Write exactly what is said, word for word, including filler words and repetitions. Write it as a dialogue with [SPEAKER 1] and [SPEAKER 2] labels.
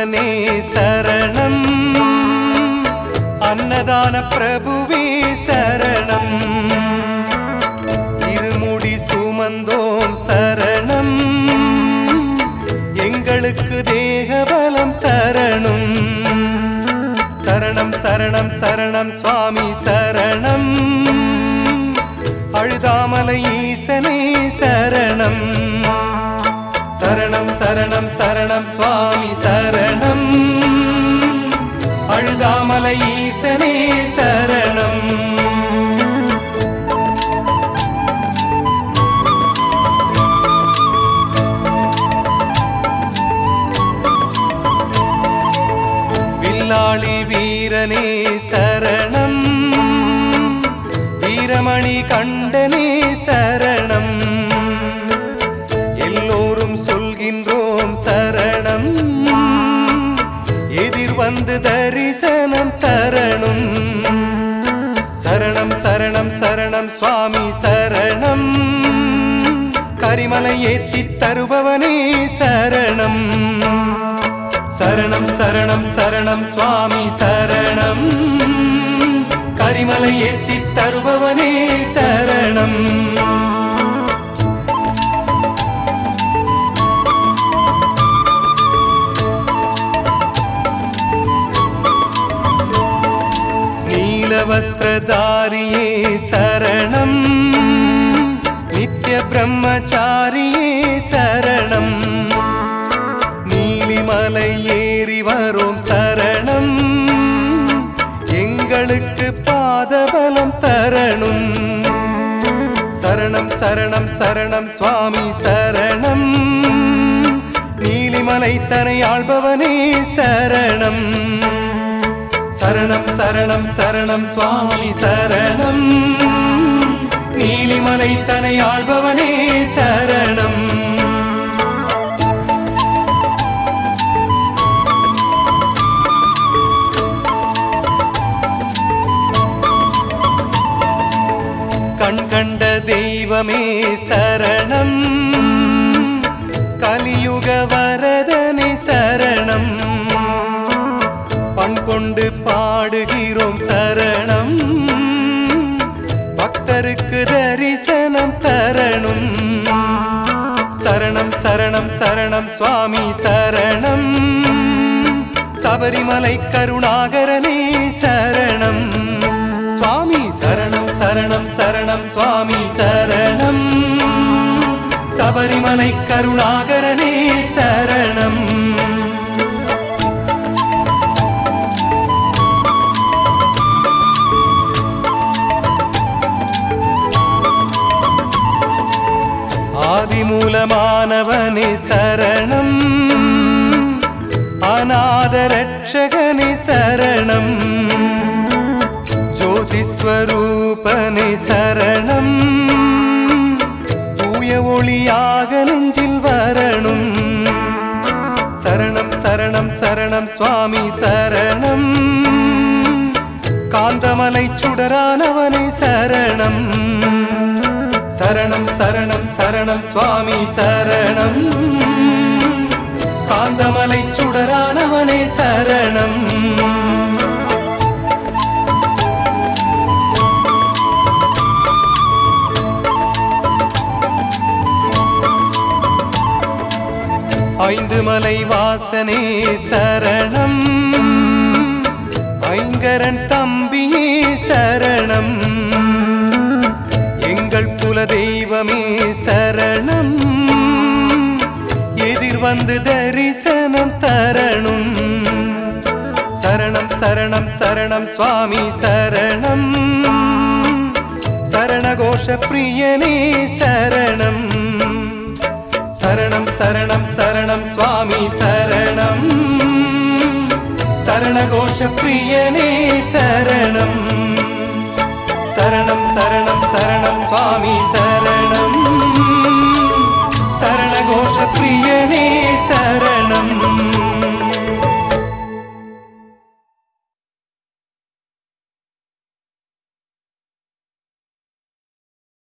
[SPEAKER 1] அருணனே சரணம், அன்னதான பிரபுவே சரணம், இருமுடி சுமந்தோம் சரணம், எங்களுக்கு தேகபலம் தரணும். சரணம் சரணம் சரணம் சுவாமி சரணம், அழுதாமலை ஈசனே சரணம். சரணம் சரணம் சரணம் சுவாமி சரணம், அழுதாமலை ஈசனே சரணம். வில்லாளி வீரனே சரணம், வீரமணி கண்டனே சரணம், எல்லோரும் சொல்கின்றோம் சரணம், எதிர் வந்து தரிசனம் தரணும். சரணம் சரணம் சரணம் சுவாமி சரணம், கரிமலை ஏத்தி தருபவனே சரணம். சரணம் சரணம் சரணம் சுவாமி சரணம், கரிமலை ஏத்தி தருபவனே சரணம். நீலவஸ்திரதாரியே சரணம், நித்ய பிரம்மச்சாரியே சரணம், நீலிமலை ஏறி வரோம் சரணம், எங்களுக்கு பாதபலம் தரணும். சரணம் சரணம் சரணம் சுவாமி சரணம், நீலிமலை தனை ஆள்பவனே சரணம். சரணம் சரணம் சரணம் சுவாமி சரணம், நீலிமலை தனை ஆள்பவனே சரணம். கண் கண்ட தெய்வமே சரணம், கலியுக வரதனே சரணம், பண் கொண்டு பாடுகிறோம் சரணம், பக்தருக்கு தரிசனம் தரணும். சரணம் சரணம் சரணம் சுவாமி சரணம், சபரிமலை கருணாகரனே சரணம். சுவாமி சரணம் சரணம் சரணம் சுவாமி சரணம், சபரிமலை கருணாகரனே சரணம். ஆதிமூலமானவனே சரணம், அநாத ரட்சகனே சரணம், ஜோதிஸ்வரூபனே சரணம், தூய ஒளியாக நெஞ்சில் வரணும். சரணம் சரணம் சரணம் சுவாமி சரணம், காந்தமலை சுடரானவனே சரணம். சரணம் சரணம் சரணம் சுவாமி சரணம், காந்தமலை சுடரானவனே சரணம். ஐந்து மலை வாசனே சரணம், ஐங்கரன் தம்பியே சரணம், எங்கள் குல தெய்வமே சரணம், எதிர் வந்து தரிசனம் தரணும். சரணம் சரணம் சரணம் சுவாமி சரணம், சரணகோஷ பிரியனே சரணம். சரணம் சரணம் சரணம் சுவாமி சரணம், சரணகோஷ பிரியனே சரணம். சரணம் சரணம் சரணம் சுவாமி சரணம்,